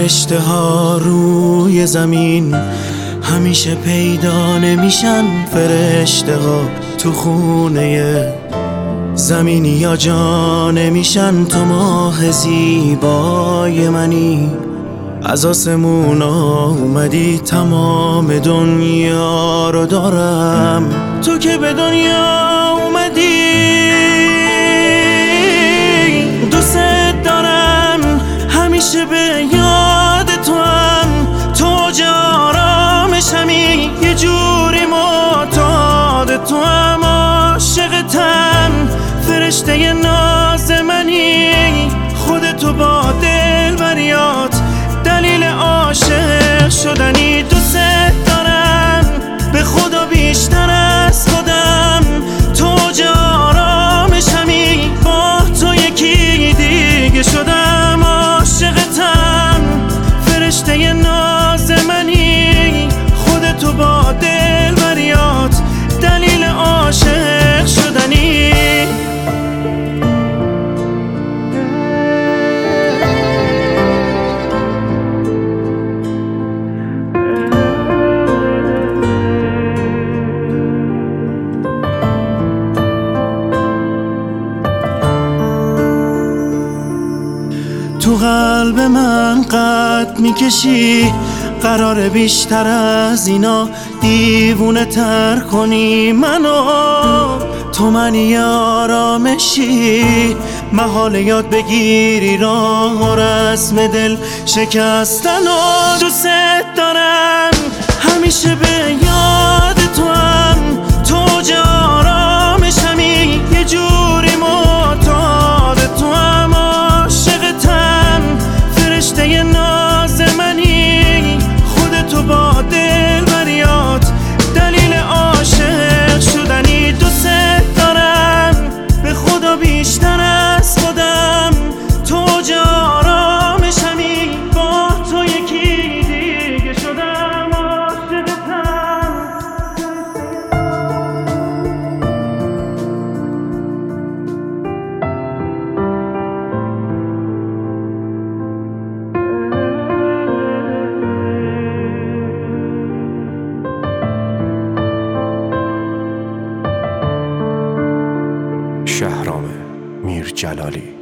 فرشته ها روی زمین همیشه پیدا نمیشن. فرشته ها تو خونه زمینی یا جا نمیشن. تو ماه زیبای منی، از آسمون اومدی، تمام دنیا رو دارم. تو که به دنیا اومدی دوست دارم، همیشه به یاد تو هم. تو آرامشمی، یه جوری معتاد تو هم. عاشقتم، فرشته ناز منی، خودتو با دلبریات دلیل عاشق شدنی. دوست دارم به خدا بیشتر از خودم. تو آرامشمی، با تو یکی دیگه شدم. عاشقتم، فرشته ناز منی، خودتو با دلبریات دلیل عاشق شدنی. تو قلب من قد میکشی، قرار بیشتر از اینا دیوونه تر کنی منو. تو منی آرامشی، محال یاد بگیری راه و رسم دل شکستن. و دوست دارم، همیشه به یاد تو هم. تو آرامشمی، یه جوری معتاد تو هم. عاشقتم، فرشته ناز منی، خودتو با دلبریات دلیل عاشق شدنی. دوست دارم به خدا بیشتر از خودم. تو آرامشمی، با تو یکی دیگه شدم. عاشقتم. شهرام میرجلالی.